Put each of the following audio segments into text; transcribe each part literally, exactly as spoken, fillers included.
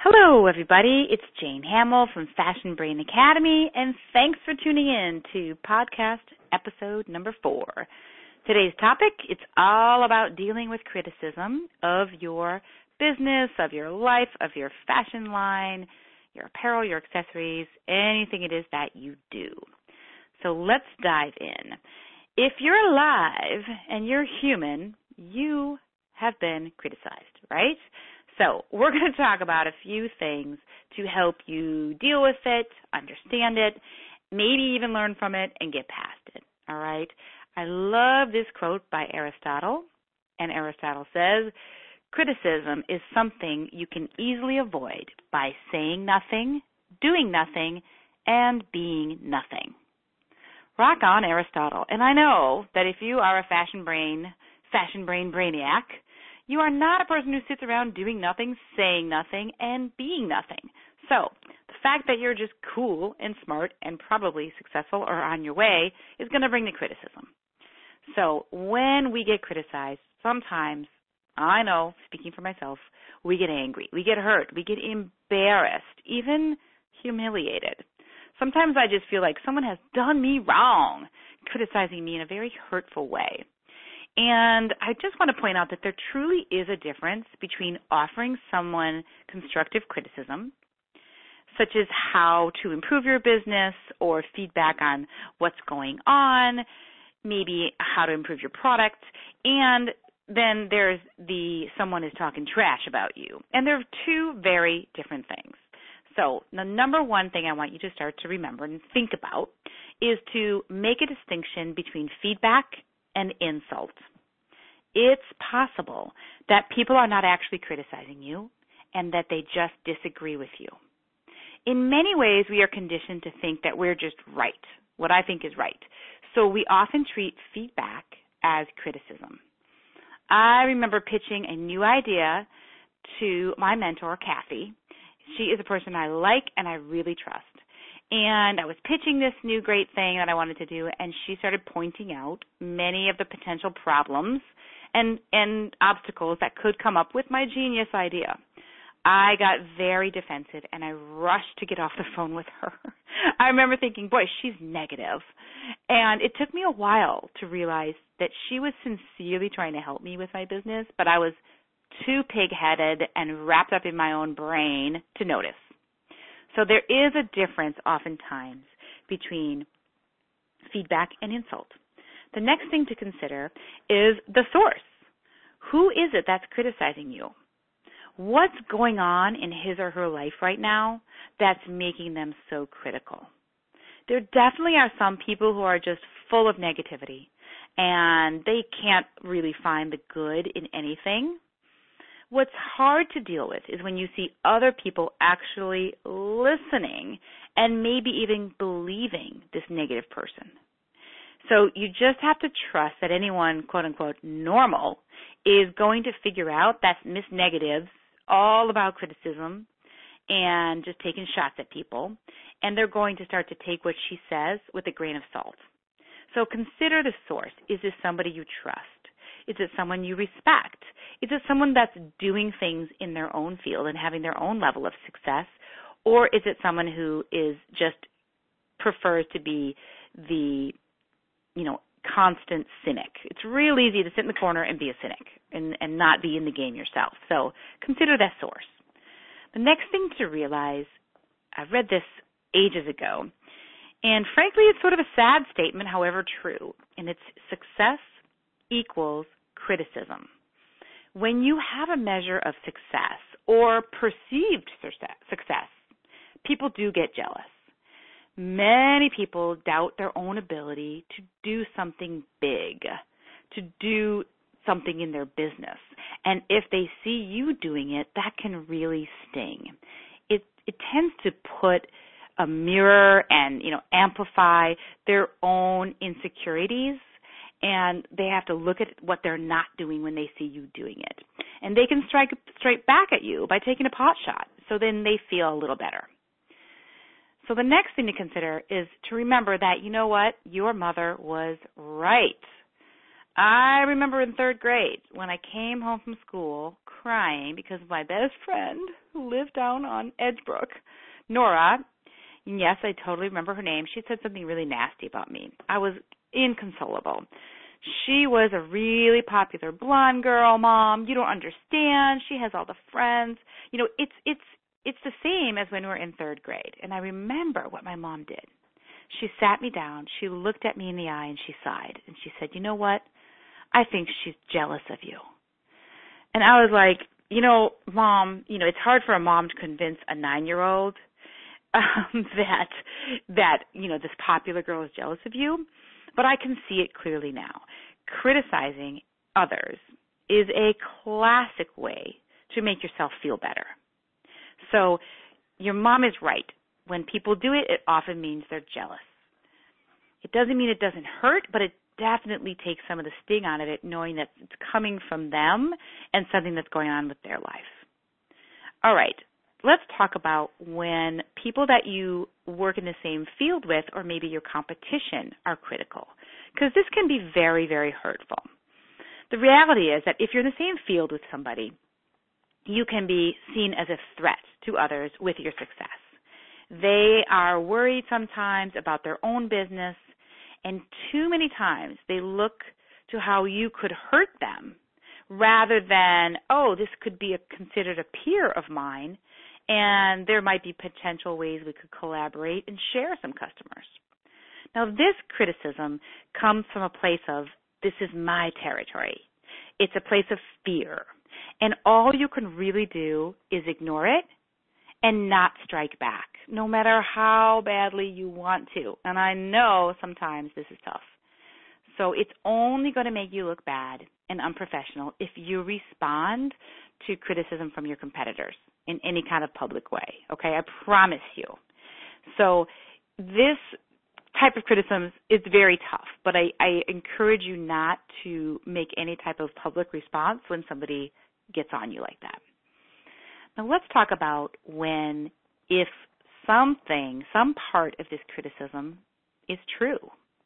Hello, everybody. It's Jane Hamill from Fashion Brain Academy, and thanks for tuning in to podcast episode number four. Today's topic, it's all about dealing with criticism of your business, of your life, of your fashion line, your apparel, your accessories, anything it is that you do. So let's dive in. If you're alive and you're human, you have been criticized, right? So we're going to talk about a few things to help you deal with it, understand it, maybe even learn from it and get past it, all right? I love this quote by Aristotle, and Aristotle says, criticism is something you can easily avoid by saying nothing, doing nothing, and being nothing. Rock on, Aristotle. And I know that if you are a fashion brain, fashion brain brainiac, you are not a person who sits around doing nothing, saying nothing, and being nothing. So the fact that you're just cool and smart and probably successful or on your way is going to bring the criticism. So when we get criticized, sometimes, I know, speaking for myself, we get angry, we get hurt, we get embarrassed, even humiliated. Sometimes I just feel like someone has done me wrong, criticizing me in a very hurtful way. And I just want to point out that there truly is a difference between offering someone constructive criticism, such as how to improve your business or feedback on what's going on, maybe how to improve your product, and then there's the someone is talking trash about you. And they're two very different things. So the number one thing I want you to start to remember and think about is to make a distinction between feedback and insult. It's possible that people are not actually criticizing you and that they just disagree with you. In many ways, we are conditioned to think that we're just right, what I think is right. So we often treat feedback as criticism. I remember pitching a new idea to my mentor, Kathy. She is a person I like and I really trust. And I was pitching this new great thing that I wanted to do, and she started pointing out many of the potential problems and, and obstacles that could come up with my genius idea. I got very defensive, and I rushed to get off the phone with her. I remember thinking, boy, she's negative. And it took me a while to realize that she was sincerely trying to help me with my business, but I was too pig-headed and wrapped up in my own brain to notice. So there is a difference oftentimes between feedback and insult. The next thing to consider is the source. Who is it that's criticizing you? What's going on in his or her life right now that's making them so critical? There definitely are some people who are just full of negativity, and they can't really find the good in anything. What's hard to deal with is when you see other people actually listening and maybe even believing this negative person. So you just have to trust that anyone, quote unquote, normal is going to figure out that Miss Negative's all about criticism and just taking shots at people, and they're going to start to take what she says with a grain of salt. So consider the source. Is this somebody you trust? Is it someone you respect? Is it someone that's doing things in their own field and having their own level of success? Or is it someone who is just prefers to be the, you know, constant cynic? It's real easy to sit in the corner and be a cynic and, and not be in the game yourself. So consider that source. The next thing to realize, I read this ages ago, and frankly, it's sort of a sad statement, however true, and it's success equals criticism. When you have a measure of success or perceived success, people do get jealous. Many people doubt their own ability to do something big, to do something in their business. And if they see you doing it, that can really sting. It it tends to put a mirror and, you know, amplify their own insecurities, and they have to look at what they're not doing when they see you doing it. And they can strike straight back at you by taking a pot shot, so then they feel a little better. So the next thing to consider is to remember that, you know what, your mother was right. I remember in third grade when I came home from school crying because my best friend who lived down on Edgebrook, Nora, and yes, I totally remember her name. She said something really nasty about me. I was inconsolable. She was a really popular blonde girl, Mom. You don't understand. She has all the friends. You know, it's it's it's the same as when we were in third grade. And I remember what my mom did. She sat me down. She looked at me in the eye and she sighed. And she said, you know what? I think she's jealous of you. And I was like, you know, Mom, you know, it's hard for a mom to convince a nine-year-old um, that, that, you know, this popular girl is jealous of you. But I can see it clearly now. Criticizing others is a classic way to make yourself feel better. So your mom is right. When people do it, it often means they're jealous. It doesn't mean it doesn't hurt, but it definitely takes some of the sting out of it, knowing that it's coming from them and something that's going on with their life. All right, let's talk about when people that you work in the same field with or maybe your competition are critical, because this can be very, very hurtful. The reality is that if you're in the same field with somebody, you can be seen as a threat to others with your success. They are worried sometimes about their own business, and too many times they look to how you could hurt them rather than, oh, this could be a, considered a peer of mine, and there might be potential ways we could collaborate and share some customers. Now, this criticism comes from a place of, this is my territory. It's a place of fear, and all you can really do is ignore it and not strike back, no matter how badly you want to. And I know sometimes this is tough. So it's only going to make you look bad and unprofessional if you respond to criticism from your competitors in any kind of public way, okay? I promise you. So this type of criticism is very tough, but I, I encourage you not to make any type of public response when somebody gets on you like that. Now let's talk about when, if something, some part of this criticism is true.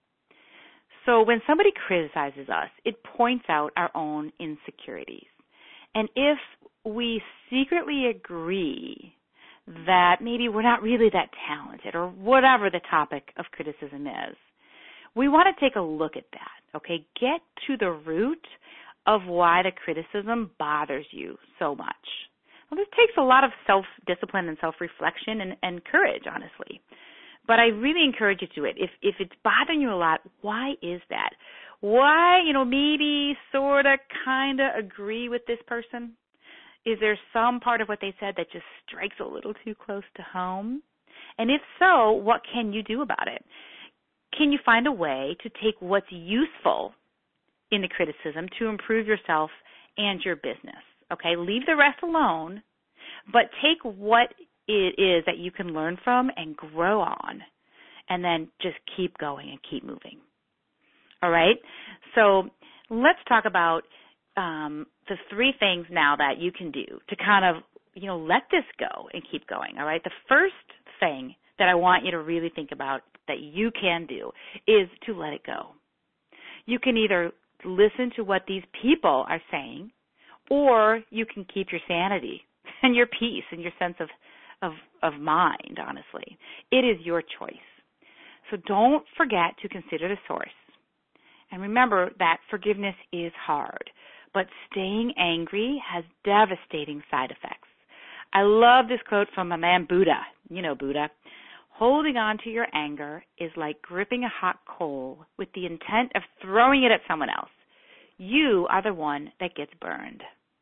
So when somebody criticizes us, it points out our own insecurities. And if we secretly agree that maybe we're not really that talented or whatever the topic of criticism is, we want to take a look at that, okay? Get to the root of why the criticism bothers you so much. Well, this takes a lot of self-discipline and self-reflection and, and courage, honestly. But I really encourage you to do it. If if it's bothering you a lot, why is that? Why, you know, maybe sort of kind of agree with this person? Is there some part of what they said that just strikes a little too close to home? And if so, what can you do about it? Can you find a way to take what's useful in the criticism to improve yourself and your business? Okay, leave the rest alone, but take what it is that you can learn from and grow on, and then just keep going and keep moving. All right, so let's talk about um, the three things now that you can do to kind of, you know, let this go and keep going. All right, the first thing that I want you to really think about that you can do is to let it go. You can either listen to what these people are saying, or you can keep your sanity and your peace and your sense of, of, of mind, honestly. It is your choice. So don't forget to consider the source. And remember that forgiveness is hard, but staying angry has devastating side effects. I love this quote from my man Buddha. You know Buddha. Holding on to your anger is like gripping a hot coal with the intent of throwing it at someone else. You are the one that gets burned.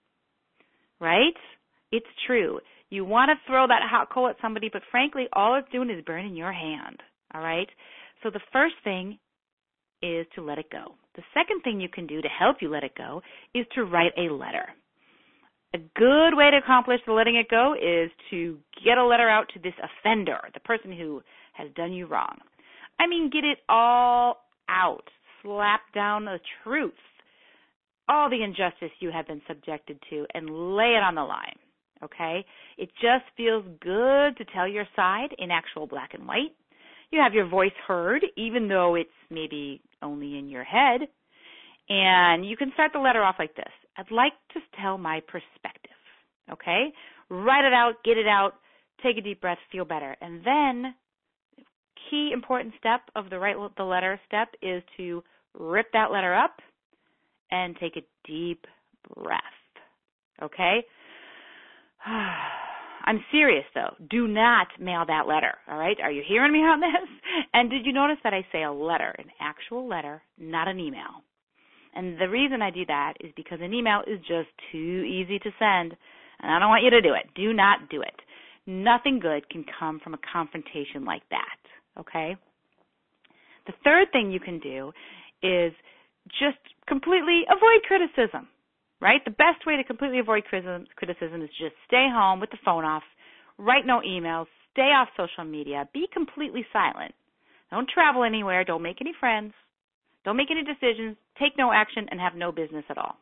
Right? It's true. You want to throw that hot coal at somebody, but frankly, all it's doing is burning your hand. All right? So the first thing is to let it go. The second thing you can do to help you let it go is to write a letter. A good way to accomplish the letting it go is to get a letter out to this offender, the person who has done you wrong. I mean, get it all out. Slap down the truth, all the injustice you have been subjected to, and lay it on the line, okay? It just feels good to tell your side in actual black and white. You have your voice heard, even though it's maybe only in your head. And you can start the letter off like this. I'd like to tell my perspective, okay? Write it out, get it out, take a deep breath, feel better. And then key important step of the write the letter step is to rip that letter up and take a deep breath, okay? I'm serious, though. Do not mail that letter, all right? Are you hearing me on this? And did you notice that I say a letter, an actual letter, not an email? And the reason I do that is because an email is just too easy to send, and I don't want you to do it. Do not do it. Nothing good can come from a confrontation like that, okay? The third thing you can do is just completely avoid criticism, right? The best way to completely avoid criticism is just stay home with the phone off, write no emails, stay off social media, be completely silent. Don't travel anywhere, don't make any friends, don't make any decisions, take no action, and have no business at all.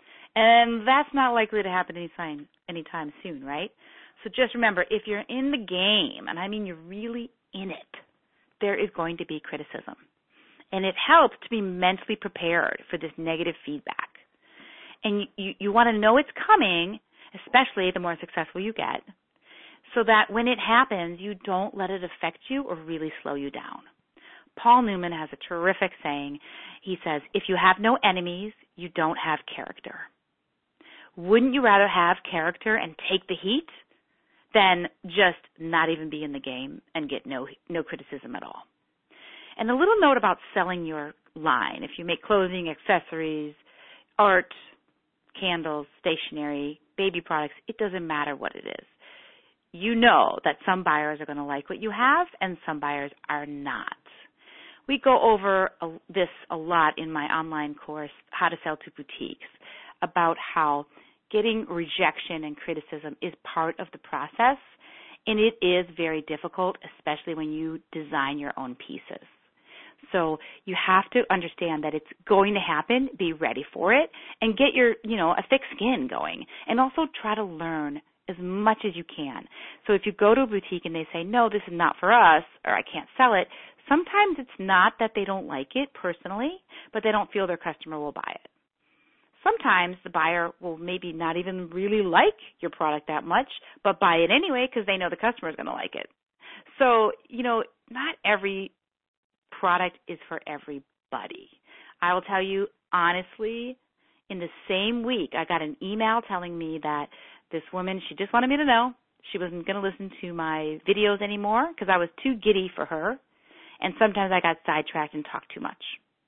And that's not likely to happen anytime, anytime soon, right? So just remember, if you're in the game, and I mean you're really in it, there is going to be criticism. And it helps to be mentally prepared for this negative feedback. And you, you, you want to know it's coming, especially the more successful you get, so that when it happens, you don't let it affect you or really slow you down. Paul Newman has a terrific saying. He says, if you have no enemies, you don't have character. Wouldn't you rather have character and take the heat than just not even be in the game and get no no criticism at all? And a little note about selling your line. If you make clothing, accessories, art, candles, stationery, baby products, it doesn't matter what it is. You know that some buyers are going to like what you have and some buyers are not. We go over a, this a lot in my online course, How to Sell to Boutiques, about how getting rejection and criticism is part of the process, and it is very difficult, especially when you design your own pieces. So you have to understand that it's going to happen, be ready for it, and get your, you know, a thick skin going, and also try to learn as much as you can. So if you go to a boutique and they say, no, this is not for us, or I can't sell it, sometimes it's not that they don't like it personally, but they don't feel their customer will buy it. Sometimes the buyer will maybe not even really like your product that much, but buy it anyway because they know the customer is going to like it. So, you know, not every product is for everybody. I will tell you, honestly, in the same week, I got an email telling me that this woman, she just wanted me to know she wasn't going to listen to my videos anymore because I was too giddy for her, and sometimes I got sidetracked and talked too much.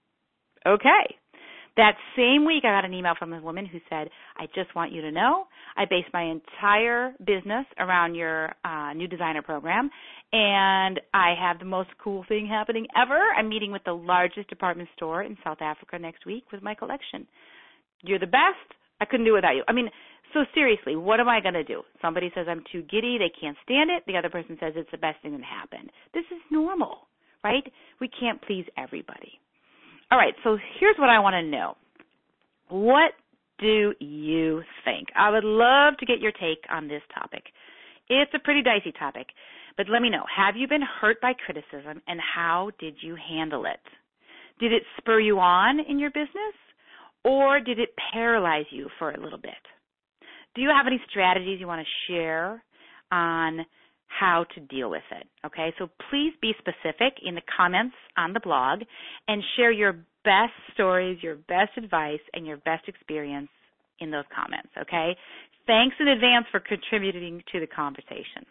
Okay. That same week, I got an email from a woman who said, I just want you to know, I base my entire business around your uh, new designer program, and I have the most cool thing happening ever. I'm meeting with the largest department store in South Africa next week with my collection. You're the best. I couldn't do it without you. I mean, so seriously, what am I going to do? Somebody says I'm too giddy, they can't stand it. The other person says it's the best thing that happened. This is normal, right? We can't please everybody. All right, so here's what I want to know. What do you think? I would love to get your take on this topic. It's a pretty dicey topic, but let me know. Have you been hurt by criticism, and how did you handle it? Did it spur you on in your business, or did it paralyze you for a little bit? Do you have any strategies you want to share on how to deal with it? Okay, so please be specific in the comments on the blog and share your best stories, your best advice, and your best experience in those comments, okay? Thanks in advance for contributing to the conversation.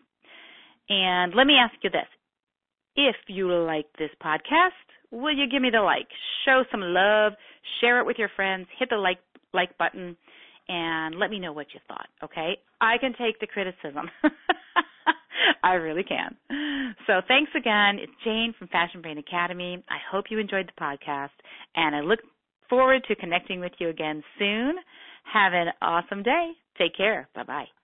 And let me ask you this. If you like this podcast, will you give me the like? Show some love, share it with your friends, hit the like like button, and let me know what you thought, okay? I can take the criticism. I really can. So thanks again. It's Jane from Fashion Brain Academy. I hope you enjoyed the podcast, and I look forward to connecting with you again soon. Have an awesome day. Take care. Bye-bye.